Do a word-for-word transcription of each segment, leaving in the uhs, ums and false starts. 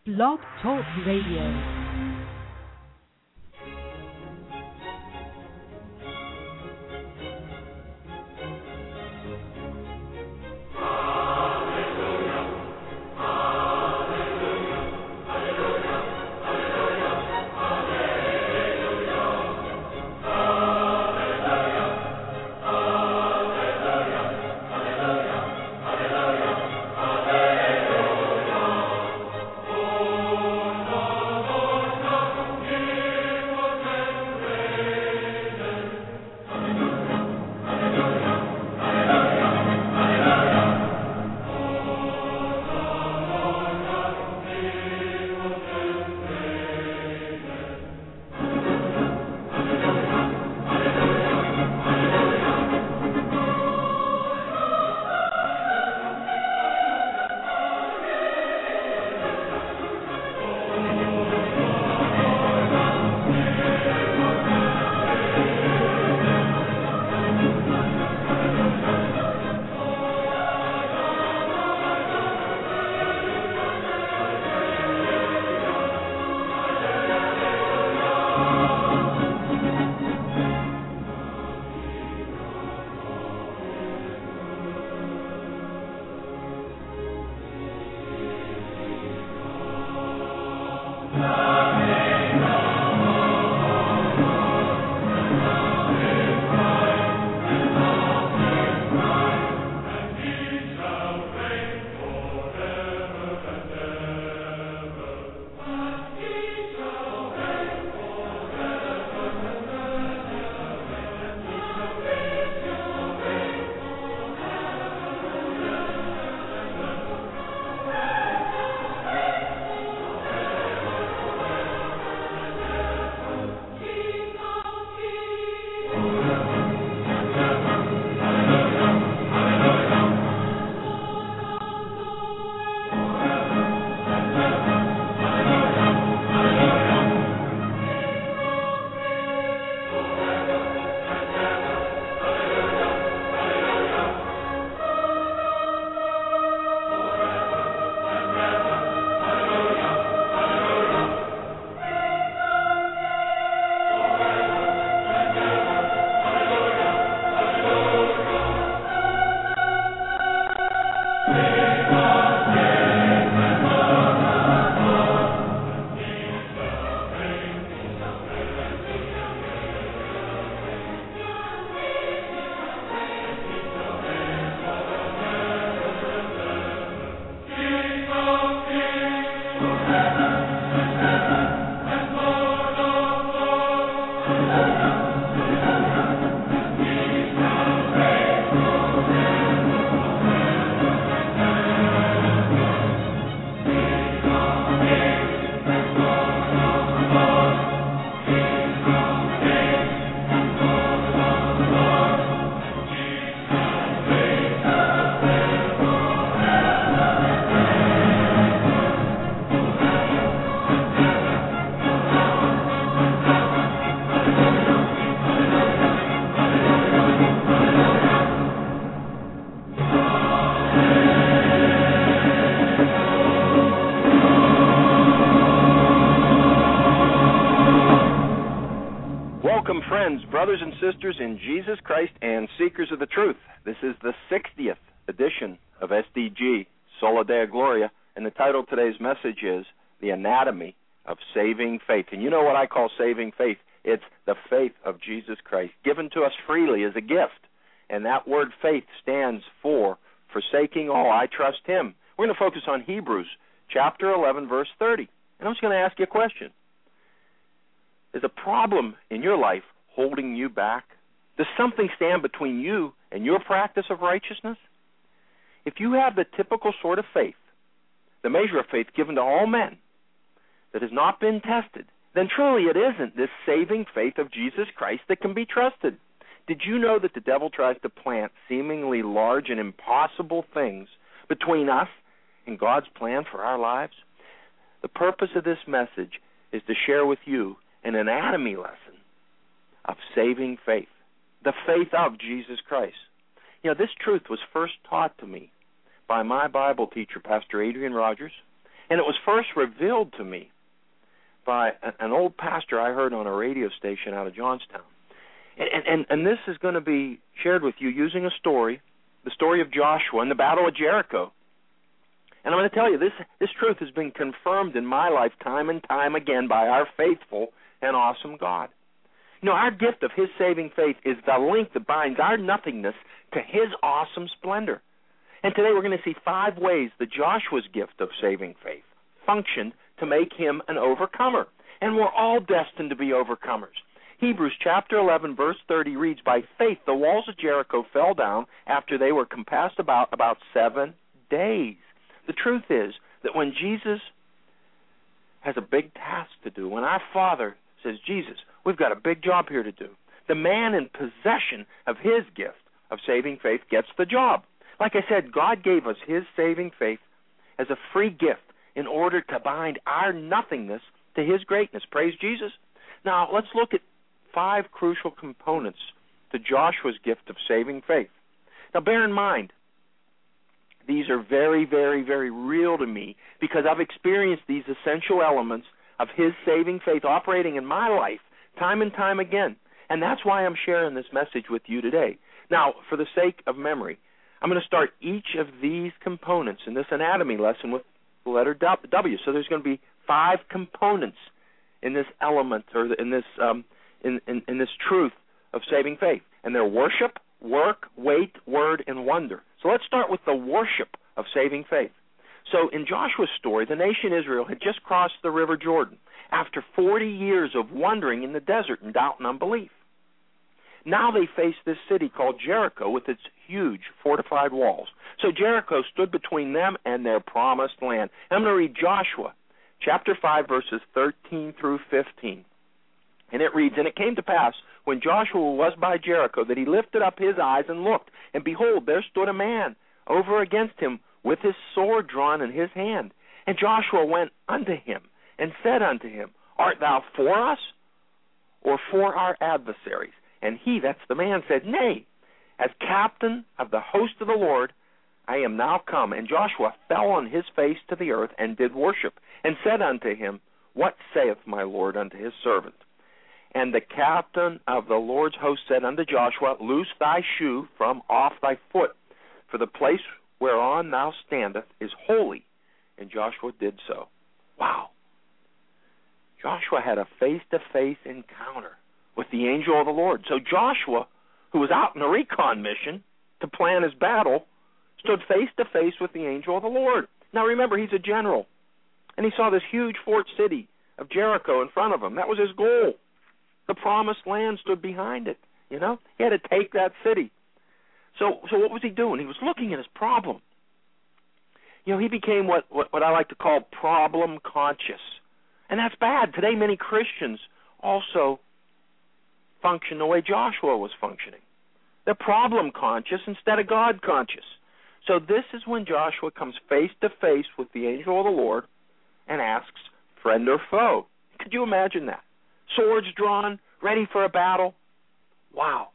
Blog Talk Radio. Brothers and sisters in Jesus Christ and seekers of the truth, this is the sixtieth edition of S D G, Sola Deo Gloria, and the title of today's message is The Anatomy of Saving Faith. And you know what I call saving faith? It's the faith of Jesus Christ, given to us freely as a gift. And that word faith stands for forsaking all, I trust Him. We're going to focus on Hebrews chapter eleven, verse thirty. And I'm just going to ask you a question. Is a problem in your life holding you back? Does something stand between you and your practice of righteousness? If you have the typical sort of faith, the measure of faith given to all men, that has not been tested, then truly it isn't this saving faith of Jesus Christ that can be trusted. Did you know that the devil tries to plant seemingly large and impossible things between us and God's plan for our lives? The purpose of this message is to share with you an anatomy lesson of saving faith, the faith of Jesus Christ. You know, this truth was first taught to me by my Bible teacher, Pastor Adrian Rogers, And it was first revealed to me by an old pastor I heard on a radio station out of Johnstown. And, and, and this is going to be shared with you using a story, the story of Joshua and the Battle of Jericho. And I'm going to tell you, this, this truth has been confirmed in my life time and time again by our faithful and awesome God. You know, our gift of His saving faith is the link that binds our nothingness to His awesome splendor. And today we're going to see five ways that Joshua's gift of saving faith functioned to make him an overcomer. And we're all destined to be overcomers. Hebrews chapter eleven, verse thirty reads, "By faith the walls of Jericho fell down after they were compassed about about seven days." The truth is that when Jesus has a big task to do, when our Father says, "Jesus, we've got a big job here to do," the man in possession of His gift of saving faith gets the job. Like I said, God gave us His saving faith as a free gift in order to bind our nothingness to His greatness. Praise Jesus. Now, let's look at five crucial components to Joshua's gift of saving faith. Now, bear in mind, these are very, very, very real to me because I've experienced these essential elements of His saving faith operating in my life time and time again. And that's why I'm sharing this message with you today. Now, for the sake of memory, I'm going to start each of these components in this anatomy lesson with the letter W. So there's going to be five components in this element or in this um, in, in, in this truth of saving faith. And they're worship, work, weight, word, and wonder. So let's start with the worship of saving faith. So in Joshua's story, the nation Israel had just crossed the river Jordan after forty years of wandering in the desert in doubt and unbelief. Now they faced this city called Jericho with its huge fortified walls. So Jericho stood between them and their promised land. I'm going to read Joshua chapter five, verses thirteen through fifteen. And it reads, "And it came to pass, when Joshua was by Jericho, that he lifted up his eyes and looked, and behold, there stood a man over against him with his sword drawn in his hand. And Joshua went unto him, and said unto him, Art thou for us, or for our adversaries? And he," that's the man, "said, Nay, as captain of the host of the Lord, I am now come. And Joshua fell on his face to the earth, and did worship, and said unto him, What saith my Lord unto his servant? And the captain of the Lord's host said unto Joshua, Loose thy shoe from off thy foot, for the place whereon thou standest is holy. And Joshua did so." Wow. Joshua had a face-to-face encounter with the angel of the Lord. So Joshua, who was out on a recon mission to plan his battle, stood face-to-face with the angel of the Lord. Now remember, he's a general, and he saw this huge fort city of Jericho in front of him. That was his goal. The promised land stood behind it, you know. He had to take that city. So so what was he doing? He was looking at his problem. You know, he became what, what, what I like to call problem conscious. And that's bad. Today many Christians also function the way Joshua was functioning. They're problem conscious instead of God conscious. So this is when Joshua comes face to face with the angel of the Lord and asks, friend or foe? Could you imagine that? Swords drawn, ready for a battle. Wow.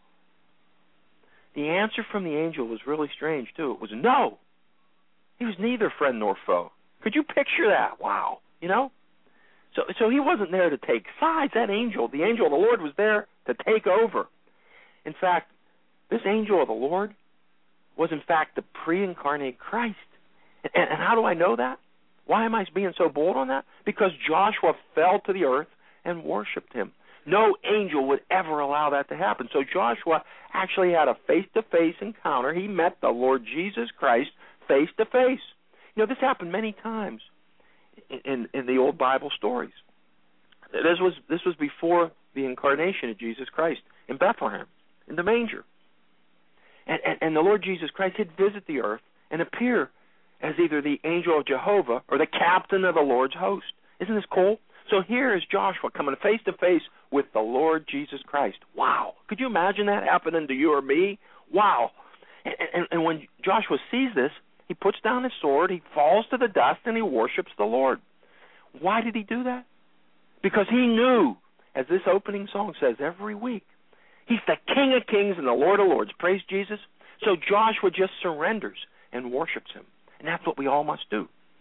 The answer from the angel was really strange, too. It was no. He was neither friend nor foe. Could you picture that? Wow. You know? So so he wasn't there to take sides. That angel, the angel of the Lord, was there to take over. In fact, this angel of the Lord was, in fact, the pre-incarnate Christ. And, and how do I know that? Why am I being so bold on that? Because Joshua fell to the earth and worshipped him. No angel would ever allow that to happen. So Joshua actually had a face-to-face encounter. He met the Lord Jesus Christ face-to-face. You know, this happened many times in, in, in the old Bible stories. This was this was before the incarnation of Jesus Christ in Bethlehem, in the manger. And, and, and the Lord Jesus Christ would visit the earth and appear as either the angel of Jehovah or the captain of the Lord's host. Isn't this cool? So here is Joshua coming face to face with the Lord Jesus Christ. Wow. Could you imagine that happening to you or me? Wow. And, and, and when Joshua sees this, he puts down his sword, he falls to the dust, and he worships the Lord. Why did he do that? Because he knew, as this opening song says every week, he's the King of Kings and the Lord of Lords. Praise Jesus. So Joshua just surrenders and worships him. And that's what we all must do.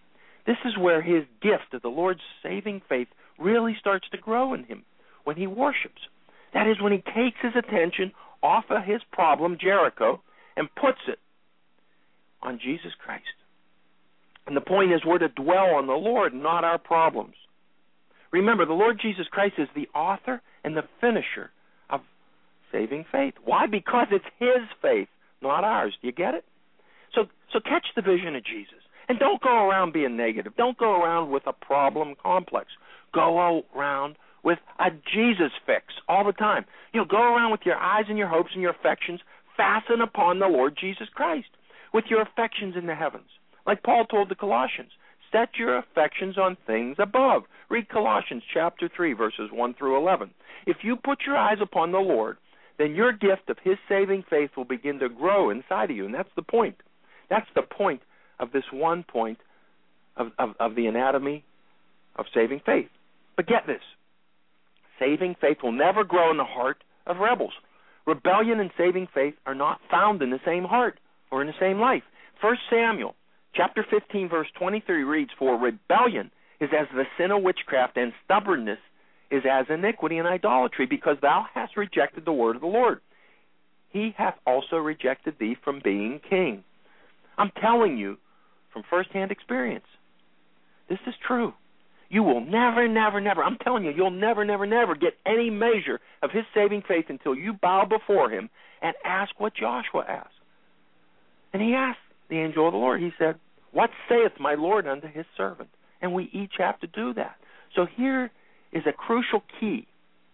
This is where his gift of the Lord's saving faith really starts to grow in him, when he worships. That is, when he takes his attention off of his problem, Jericho, and puts it on Jesus Christ. And the point is, we're to dwell on the Lord, not our problems. Remember, the Lord Jesus Christ is the author and the finisher of saving faith. Why? Because it's his faith, not ours. Do you get it? So, so catch the vision of Jesus. And don't go around being negative. Don't go around with a problem complex. Go around with a Jesus fix all the time. You know, go around with your eyes and your hopes and your affections fastened upon the Lord Jesus Christ, with your affections in the heavens. Like Paul told the Colossians, set your affections on things above. Read Colossians chapter three, verses one through eleven. If you put your eyes upon the Lord, then your gift of his saving faith will begin to grow inside of you. And that's the point. That's the point of this one point of, of, of the anatomy of saving faith. But get this. Saving faith will never grow in the heart of rebels. Rebellion and saving faith are not found in the same heart or in the same life. First Samuel chapter fifteen, verse twenty-three reads, for rebellion is as the sin of witchcraft, and stubbornness is as iniquity and idolatry, because thou hast rejected the word of the Lord. He hath also rejected thee from being king. I'm telling you from first-hand experience, this is true. You will never, never, never, I'm telling you, you'll never, never, never get any measure of his saving faith until you bow before him and ask what Joshua asked. And he asked the angel of the Lord, he said, what saith my Lord unto his servant? And we each have to do that. So here is a crucial key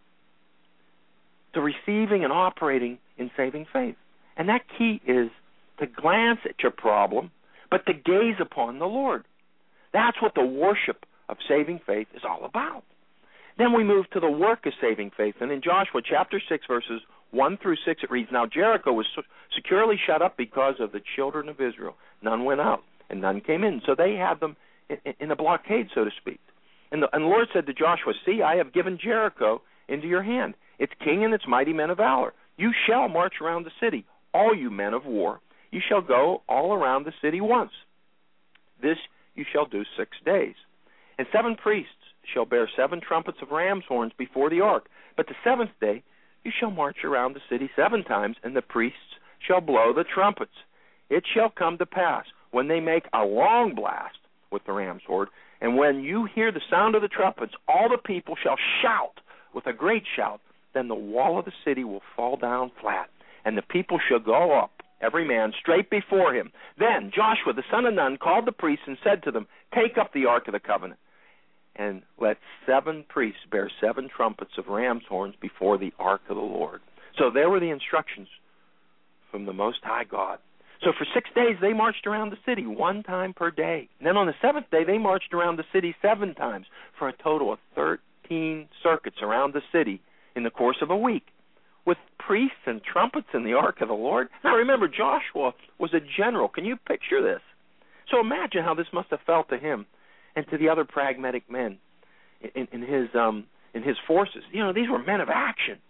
to receiving and operating in saving faith. And that key is to glance at your problem, but to gaze upon the Lord. That's what the worship of saving faith is all about. Then we move to the work of saving faith. And in Joshua chapter six, verses one through six, it reads, now Jericho was securely shut up because of the children of Israel. None went out, and none came in. So they had them in, in a blockade, so to speak. And the, and the Lord said to Joshua, see, I have given Jericho into your hand, its king and its mighty men of valor. You shall march around the city, all you men of war. You shall go all around the city once. This you shall do six days. And seven priests shall bear seven trumpets of ram's horns before the ark. But the seventh day you shall march around the city seven times, and the priests shall blow the trumpets. It shall come to pass, when they make a long blast with the ram's horn, and when you hear the sound of the trumpets, all the people shall shout with a great shout. Then the wall of the city will fall down flat, and the people shall go up, every man straight before him. Then Joshua the son of Nun called the priests and said to them, take up the ark of the covenant, and let seven priests bear seven trumpets of ram's horns before the ark of the Lord. So there were the instructions from the Most High God. So for six days they marched around the city one time per day. And then on the seventh day they marched around the city seven times for a total of thirteen circuits around the city in the course of a week, with priests and trumpets in the ark of the Lord. Now remember, Joshua was a general. Can you picture this? So imagine how this must have felt to him and to the other pragmatic men in, in his um, in his forces. You know, these were men of action.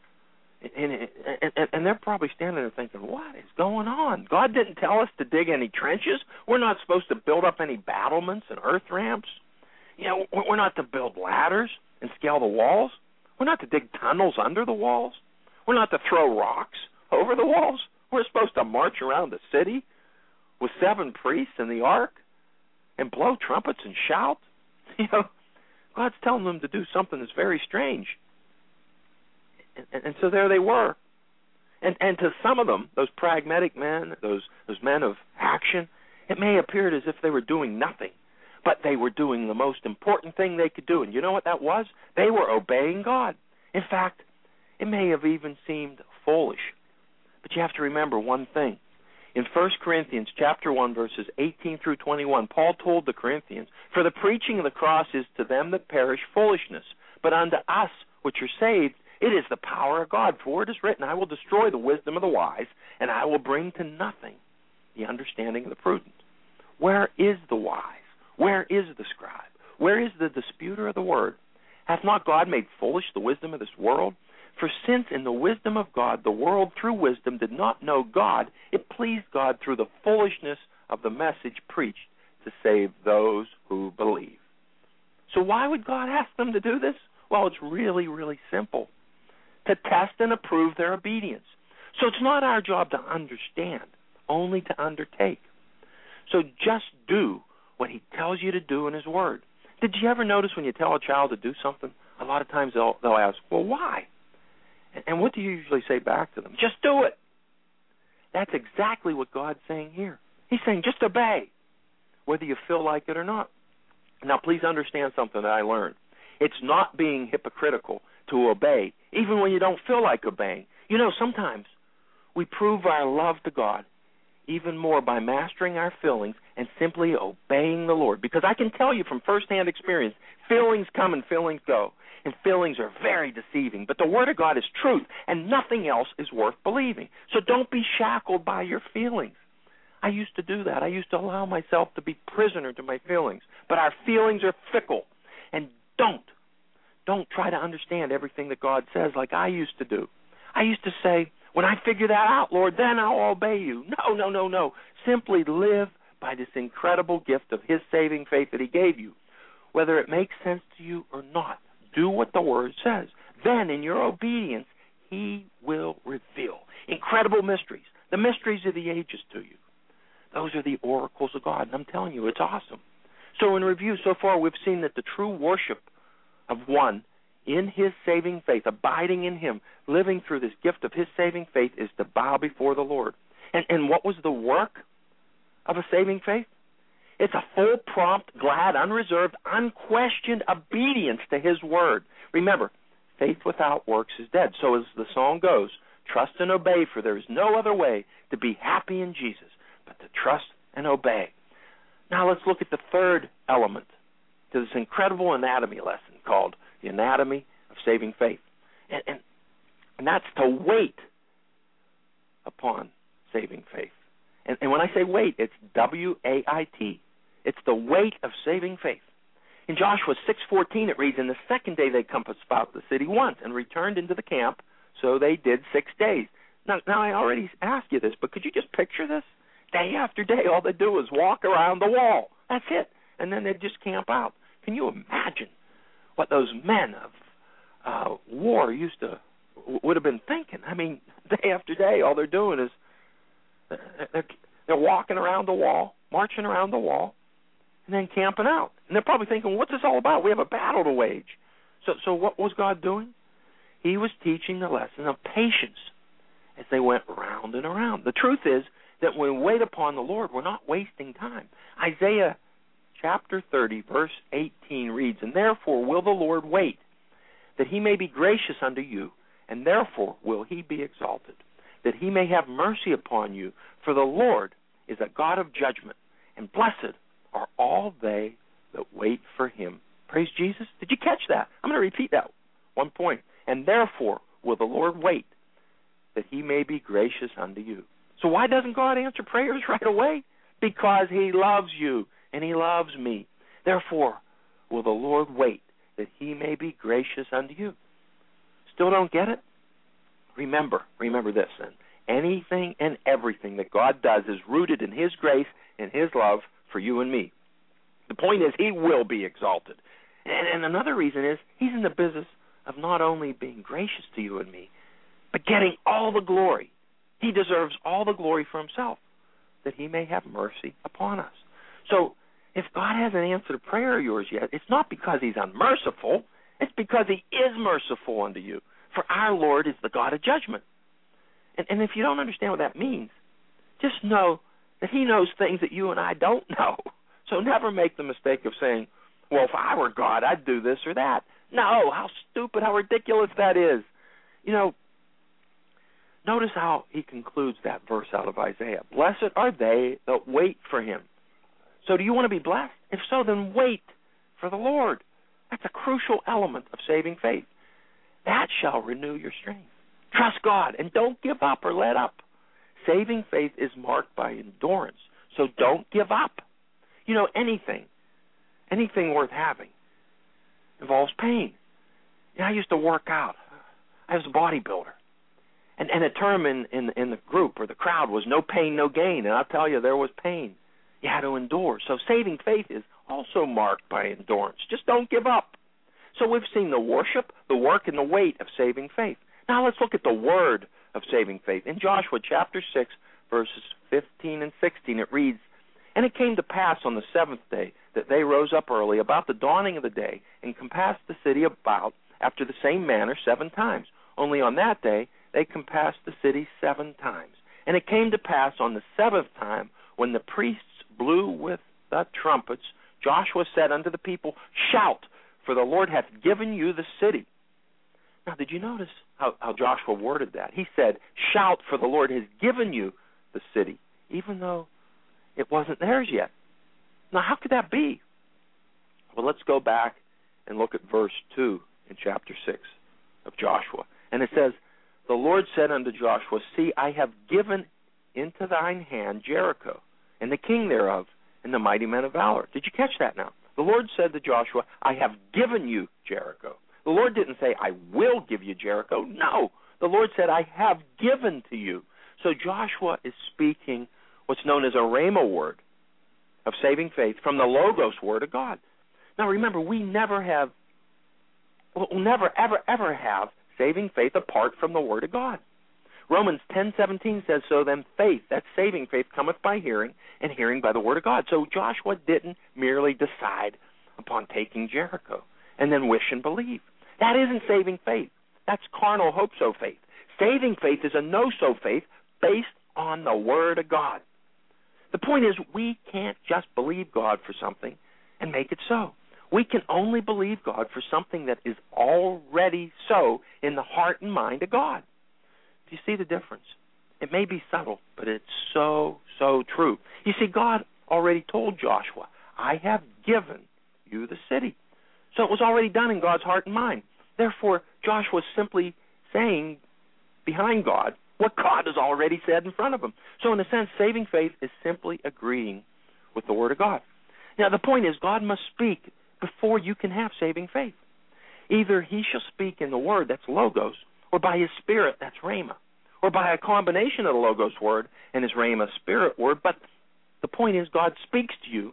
And, and, and, and they're probably standing there thinking, what is going on? God didn't tell us to dig any trenches. We're not supposed to build up any battlements and earth ramps. You know, we're not to build ladders and scale the walls. We're not to dig tunnels under the walls. We're not to throw rocks over the walls. We're supposed to march around the city with seven priests in the ark and blow trumpets and shout. You know, God's telling them to do something that's very strange. And, and so there they were. And and to some of them, those pragmatic men, those those men of action, it may appear as if they were doing nothing, but they were doing the most important thing they could do. And you know what that was? They were obeying God. In fact, it may have even seemed foolish. But you have to remember one thing. In First Corinthians chapter one, verses eighteen through twenty-one, Paul told the Corinthians, for the preaching of the cross is to them that perish foolishness, but unto us which are saved, it is the power of God. For it is written, I will destroy the wisdom of the wise, and I will bring to nothing the understanding of the prudent. Where is the wise? Where is the scribe? Where is the disputer of the word? Hath not God made foolish the wisdom of this world? For since in the wisdom of God the world through wisdom did not know God, it pleased God through the foolishness of the message preached to save those who believe. So why would God ask them to do this? Well, it's really, really simple. To test and approve their obedience. So it's not our job to understand, only to undertake. So just do what he tells you to do in his word. Did you ever notice when you tell a child to do something, a lot of times they'll, they'll ask, well, why? And, and what do you usually say back to them? Just do it. That's exactly what God's saying here. He's saying just obey, whether you feel like it or not. Now, please understand something that I learned. It's not being hypocritical to obey, even when you don't feel like obeying. You know, sometimes we prove our love to God even more by mastering our feelings and simply obeying the Lord. Because I can tell you from firsthand experience, feelings come and feelings go, and feelings are very deceiving. But the Word of God is truth, and nothing else is worth believing. So don't be shackled by your feelings. I used to do that. I used to allow myself to be prisoner to my feelings. But our feelings are fickle. And don't, don't try to understand everything that God says like I used to do. I used to say, when I figure that out, Lord, then I'll obey you. No, no, no, no. Simply live by this incredible gift of his saving faith that he gave you. Whether it makes sense to you or not, do what the Word says. Then, in your obedience, he will reveal incredible mysteries, the mysteries of the ages to you. Those are the oracles of God, and I'm telling you, it's awesome. So in review, so far we've seen that the true worship of one in his saving faith, abiding in him, living through this gift of his saving faith, is to bow before the Lord. And, and what was the work of a saving faith? It's a full, prompt, glad, unreserved, unquestioned obedience to his word. Remember, faith without works is dead. So as the song goes, trust and obey, for there is no other way to be happy in Jesus but to trust and obey. Now let's look at the third element to this incredible anatomy lesson called the anatomy of saving faith. And, and, and that's to wait upon saving faith. And, and when I say wait, it's W A I T. It's the weight of saving faith. In Joshua six fourteen, it reads, "In the second day they compassed about the city once and returned into the camp, so they did six days." Now, now I already asked you this, but could you just picture this? Day after day, all they do is walk around the wall. That's it. And then they'd just camp out. Can you imagine what those men of uh, war used to, would have been thinking? I mean, day after day, all they're doing is they're, they're walking around the wall, marching around the wall, and then camping out. And they're probably thinking, what's this all about? We have a battle to wage. So, so what was God doing? He was teaching the lesson of patience as they went round and around. The truth is that when we wait upon the Lord, we're not wasting time. Isaiah chapter thirty, verse eighteen reads, "And therefore will the Lord wait, that he may be gracious unto you, and therefore will he be exalted, that he may have mercy upon you. For the Lord is a God of judgment, and blessed are all they that wait for him." Praise Jesus. Did you catch that? I'm going to repeat that one point. "And therefore will the Lord wait, that he may be gracious unto you." So why doesn't God answer prayers right away? Because he loves you and he loves me. Therefore will the Lord wait, that he may be gracious unto you. Still don't get it? Remember, remember this then. Anything and everything that God does is rooted in his grace and his love for you and me. The point is, he will be exalted. And, and another reason is, he's in the business of not only being gracious to you and me, but getting all the glory. He deserves all the glory for himself, that he may have mercy upon us. So, if God hasn't answered a prayer of yours yet, it's not because he's unmerciful. It's because he is merciful unto you. For our Lord is the God of judgment. And, and if you don't understand what that means, just know that he knows things that you and I don't know. So never make the mistake of saying, well, if I were God, I'd do this or that. No, how stupid, how ridiculous that is. You know, notice how he concludes that verse out of Isaiah. Blessed are they that wait for him. So do you want to be blessed? If so, then wait for the Lord. That's a crucial element of saving faith. That shall renew your strength. Trust God and don't give up or let up. Saving faith is marked by endurance, so don't give up. You know, anything, anything worth having involves pain. You know, I used to work out. I was a bodybuilder. And, and a term in, in, in the group or the crowd was no pain, no gain. And I'll tell you, there was pain. You had to endure. So saving faith is also marked by endurance. Just don't give up. So we've seen the worship, the work, and the weight of saving faith. Now let's look at the word of saving faith. In Joshua chapter six, verses fifteen and sixteen, it reads, "And it came to pass on the seventh day that they rose up early about the dawning of the day and compassed the city about after the same manner seven times. Only on that day they compassed the city seven times. And it came to pass on the seventh time, when the priests blew with the trumpets, Joshua said unto the people, Shout, for the Lord hath given you the city." Now, did you notice how, how Joshua worded that? He said, "Shout, for the Lord has given you the city," even though it wasn't theirs yet. Now, how could that be? Well, let's go back and look at verse two in chapter six of Joshua. And it says, "The Lord said unto Joshua, See, I have given into thine hand Jericho, and the king thereof, and the mighty men of valor." Did you catch that now? The Lord said to Joshua, "I have given you Jericho." The Lord didn't say, "I will give you Jericho." No, the Lord said, "I have given to you." So Joshua is speaking what's known as a rhema word of saving faith from the Logos word of God. Now remember, we never have, we'll never, ever, ever have saving faith apart from the word of God. Romans ten seventeen says, "So then faith," that's saving faith, "cometh by hearing, and hearing by the word of God." So Joshua didn't merely decide upon taking Jericho and then wish and believe. That isn't saving faith. That's carnal hope-so faith. Saving faith is a no-so faith based on the word of God. The point is, we can't just believe God for something and make it so. We can only believe God for something that is already so in the heart and mind of God. Do you see the difference? It may be subtle, but it's so, so true. You see, God already told Joshua, "I have given you the city." So it was already done in God's heart and mind. Therefore, Joshua is simply saying behind God what God has already said in front of him. So in a sense, saving faith is simply agreeing with the word of God. Now the point is, God must speak before you can have saving faith. Either he shall speak in the word, that's Logos, or by his spirit, that's Rhema, or by a combination of the Logos word and his Rhema spirit word. But the point is, God speaks to you,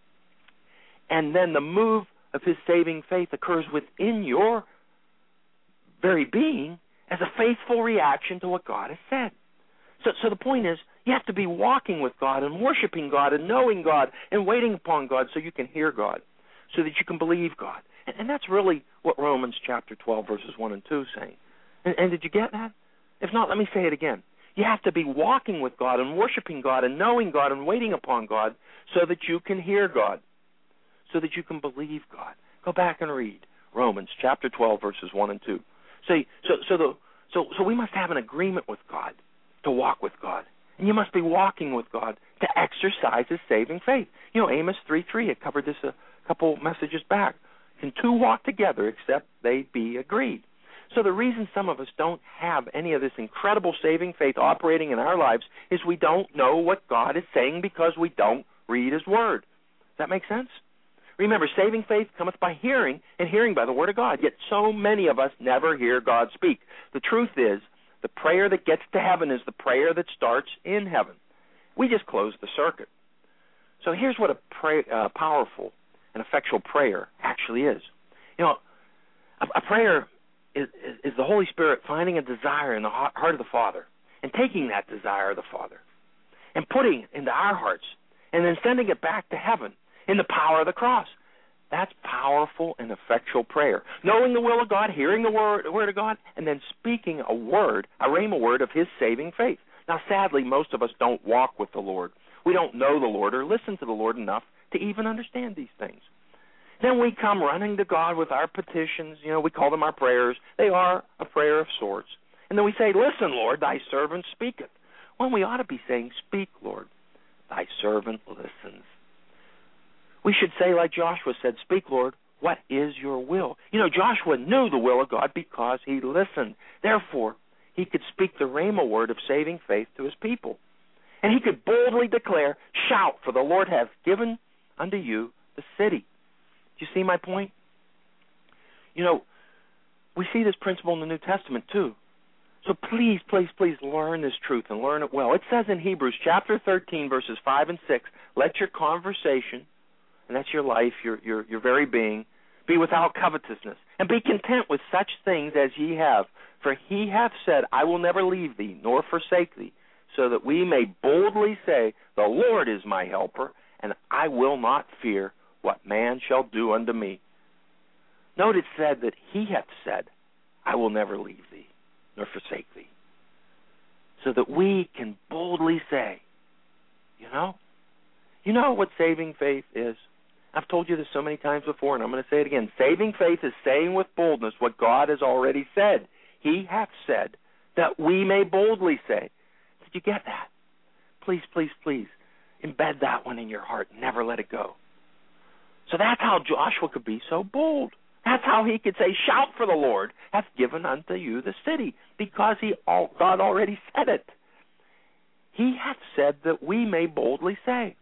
and then the move of his saving faith occurs within your very being as a faithful reaction to what God has said. So, so the point is, you have to be walking with God and worshiping God and knowing God and waiting upon God so you can hear God, so that you can believe God. And, and that's really what Romans chapter twelve, verses one and two is saying. And, and did you get that? If not, let me say it again. You have to be walking with God and worshiping God and knowing God and waiting upon God so that you can hear God, so that you can believe God. Go back and read Romans chapter twelve, verses one and two. So, so, so, the, so, so we must have an agreement with God to walk with God. And you must be walking with God to exercise his saving faith. You know, Amos three three, it covered this a couple messages back. Can two walk together except they be agreed? So the reason some of us don't have any of this incredible saving faith operating in our lives is we don't know what God is saying because we don't read his word. Does that make sense? Remember, saving faith cometh by hearing, and hearing by the word of God. Yet so many of us never hear God speak. The truth is, the prayer that gets to heaven is the prayer that starts in heaven. We just closed the circuit. So here's what a pray, uh, powerful and effectual prayer actually is. You know, a, a prayer is, is, is the Holy Spirit finding a desire in the heart of the Father and taking that desire of the Father and putting it into our hearts and then sending it back to heaven in the power of the cross. That's powerful and effectual prayer. Knowing the will of God, hearing the word, the word of God, and then speaking a word, a rhema word of his saving faith. Now, sadly, most of us don't walk with the Lord. We don't know the Lord or listen to the Lord enough to even understand these things. Then we come running to God with our petitions. You know, we call them our prayers. They are a prayer of sorts. And then we say, "Listen, Lord, thy servant speaketh." When we ought to be saying, "Speak, Lord, thy servant listens." We should say, like Joshua said, "Speak, Lord, what is your will?" You know, Joshua knew the will of God because he listened. Therefore, he could speak the rhema word of saving faith to his people. And he could boldly declare, "Shout, for the Lord hath given unto you the city." Do you see my point? You know, we see this principle in the New Testament too. So please, please, please learn this truth and learn it well. It says in Hebrews chapter thirteen, verses five and six, "Let your conversation," and that's your life, your, your, your very being. Be without covetousness, and be content with such things as ye have. For he hath said, I will never leave thee, nor forsake thee, so that we may boldly say, the Lord is my helper, and I will not fear what man shall do unto me. Note it said that he hath said, I will never leave thee, nor forsake thee. So that we can boldly say, you know, you know what saving faith is? I've told you this so many times before, and I'm going to say it again. Saving faith is saying with boldness what God has already said. He hath said that we may boldly say. Did you get that? Please, please, please, embed that one in your heart and never let it go. So that's how Joshua could be so bold. That's how he could say, shout, for the Lord hath given unto you the city, because he God already said it. He hath said that we may boldly say.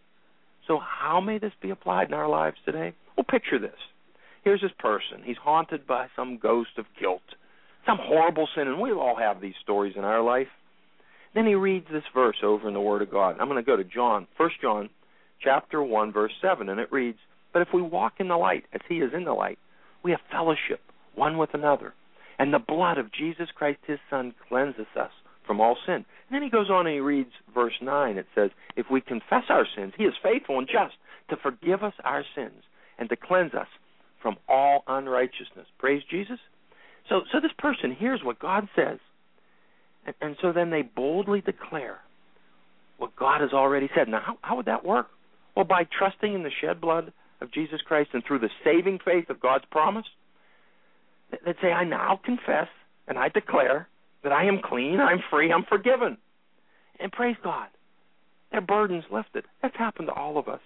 So how may this be applied in our lives today? Well, picture this. Here's this person. He's haunted by some ghost of guilt, some horrible sin, and we all have these stories in our life. Then he reads this verse over in the Word of God. I'm going to go to John, First John chapter one, verse seven, and it reads, but if we walk in the light, as he is in the light, we have fellowship one with another, and the blood of Jesus Christ, his Son, cleanses us from all sin. And then he goes on and he reads verse nine. It says, if we confess our sins, he is faithful and just to forgive us our sins and to cleanse us from all unrighteousness. Praise Jesus. So so this person hears what God says, and, and so then they boldly declare what God has already said. Now, how, how would that work? Well, by trusting in the shed blood of Jesus Christ and through the saving faith of God's promise. They'd say, I now confess and I declare that I am clean, I'm free, I'm forgiven. And praise God, their burden's lifted. That's happened to all of us.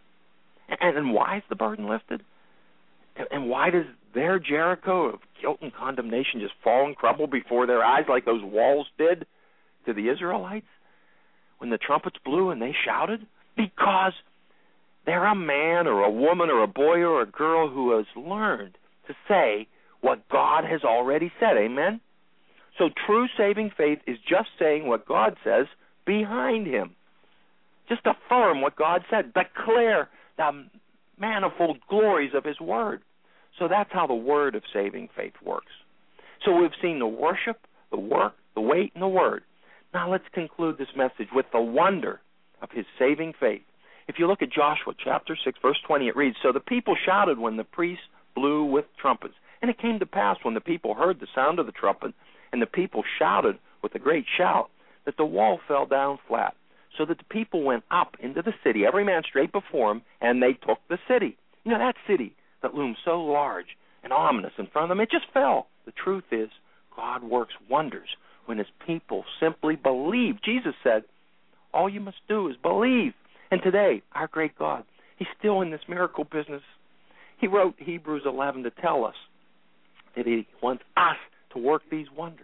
And, and why is the burden lifted? And, and why does their Jericho of guilt and condemnation just fall and crumble before their eyes like those walls did to the Israelites when the trumpets blew and they shouted? Because they're a man or a woman or a boy or a girl who has learned to say what God has already said. Amen? So true saving faith is just saying what God says behind him. Just affirm what God said. Declare the manifold glories of his word. So that's how the word of saving faith works. So we've seen the worship, the work, the weight, and the word. Now let's conclude this message with the wonder of his saving faith. If you look at Joshua chapter six, verse twenty, it reads, so the people shouted when the priests blew with trumpets. And it came to pass when the people heard the sound of the trumpet, and the people shouted with a great shout, that the wall fell down flat, so that the people went up into the city, every man straight before him, and they took the city. You know, that city that loomed so large and ominous in front of them, it just fell. The truth is, God works wonders when his people simply believe. Jesus said, all you must do is believe. And today, our great God, he's still in this miracle business. He wrote Hebrews eleven to tell us that he wants us to work these wonders.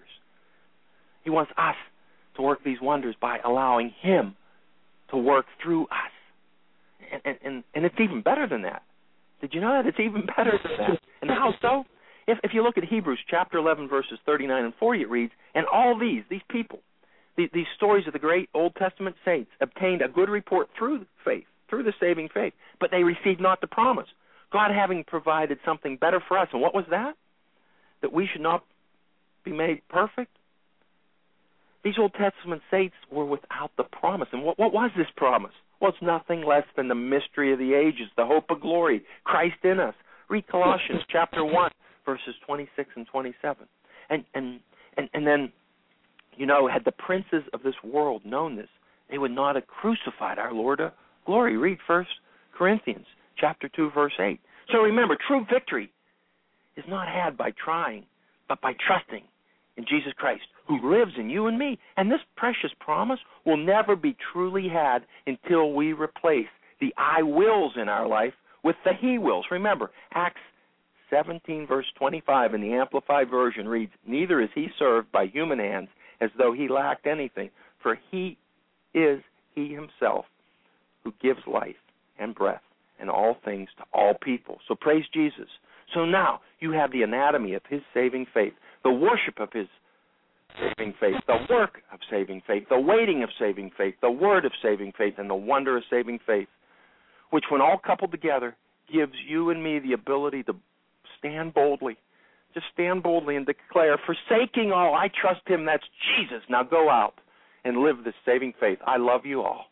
He wants us to work these wonders by allowing him to work through us. And, and, and, and it's even better than that. Did you know that? It's even better than that. And how so? If, if you look at Hebrews chapter eleven, verses thirty-nine and forty, it reads, and all these, these people, the, these stories of the great Old Testament saints obtained a good report through faith, through the saving faith, but they received not the promise, God having provided something better for us. And what was that? That we should not be made perfect? These Old Testament saints were without the promise. And what, what was this promise? Well, it's nothing less than the mystery of the ages, the hope of glory, Christ in us. Read Colossians chapter one, verses twenty-six and twenty-seven. And, and, and, and then, you know, had the princes of this world known this, they would not have crucified our Lord of glory. Read First Corinthians chapter two, verse eight. So remember, true victory is not had by trying, but by trusting in Jesus Christ, who lives in you and me. And this precious promise will never be truly had until we replace the I wills in our life with the he wills. Remember, Acts seventeen, verse twenty-five in the Amplified Version reads, neither is he served by human hands as though he lacked anything, for he is he himself who gives life and breath and all things to all people. So praise Jesus. So now you have the anatomy of his saving faith, the worship of his saving faith, the work of saving faith, the waiting of saving faith, the word of saving faith, and the wonder of saving faith. which when all coupled together gives you and me the ability to stand boldly. Just stand boldly and declare, forsaking all, I trust him, that's Jesus. Now go out and live this saving faith. I love you all.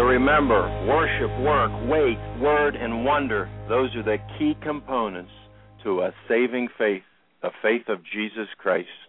remember, worship, work, wait, word, and wonder, those are the key components to a saving faith, the faith of Jesus Christ.